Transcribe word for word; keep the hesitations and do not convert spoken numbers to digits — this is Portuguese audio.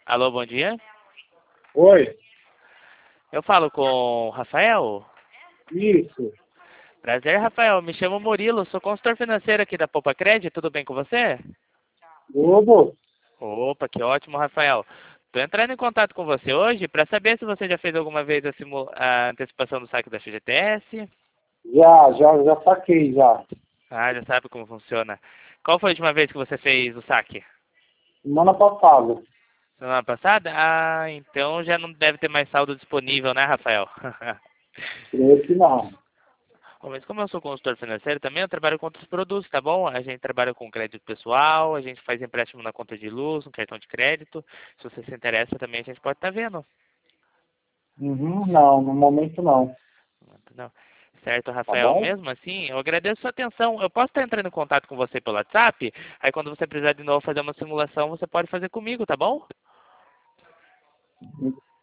Alô, bom dia. Oi, Eu falo com o Rafael. isso. Prazer, Rafael. Me chamo Murilo, sou consultor financeiro aqui da Poupa Credit. Tudo bem com você? Globo? Opa, que ótimo, Rafael. Estou entrando em contato com você hoje para saber se você já fez alguma vez a, simu- a antecipação do saque da F G T S. Já, já, já saquei já. Ah, já sabe como funciona. Qual foi a última vez que você fez o saque? Semana passada. Semana passada? Ah, então já não deve ter mais saldo disponível, né, Rafael? Creio que não. Bom, mas como eu sou consultor financeiro também, eu trabalho com outros produtos, tá bom? A gente trabalha com crédito pessoal, a gente faz empréstimo na conta de luz, no cartão de crédito. Se você se interessa também, a gente pode estar vendo. Uhum, não, no momento não. Não. Certo, Tá Rafael. bom? Mesmo assim, eu agradeço a sua atenção. Eu posso estar entrando em contato com você pelo WhatsApp? Aí quando você precisar de novo fazer uma simulação, você pode fazer comigo, tá bom?